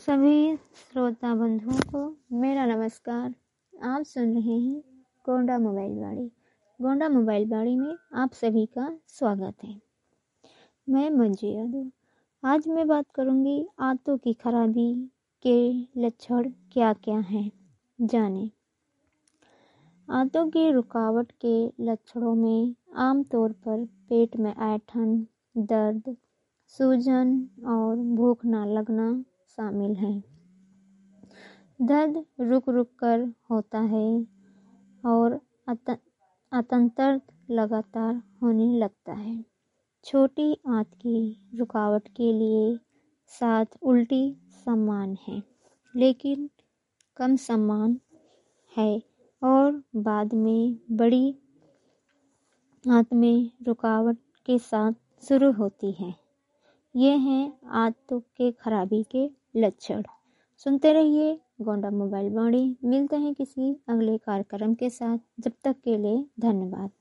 सभी श्रोता बंधुओं को मेरा नमस्कार। आप सुन रहे हैं गोंडा मोबाइल बाड़ी। गोंडा मोबाइल बाड़ी में आप सभी का स्वागत है। मैं मंजू यादव। आज मैं बात करूंगी आंतों की खराबी के लक्षण क्या क्या हैं, जानें। आंतों की रुकावट के लक्षणों में आमतौर पर पेट में ऐंठन, दर्द, सूजन और भूख न लगना शामिल है। दर्द रुक रुक कर होता है और अंततः लगातार होने लगता है। छोटी आंत की रुकावट के लिए 7 उल्टी समान है, लेकिन कम समान है और बाद में बड़ी आंत में रुकावट के साथ शुरू होती है। ये हैं आंतों के खराबी के लक्षण। सुनते रहिए गोंडा मोबाइल बाड़ी। मिलते हैं किसी अगले कार्यक्रम के साथ। जब तक के लिए धन्यवाद।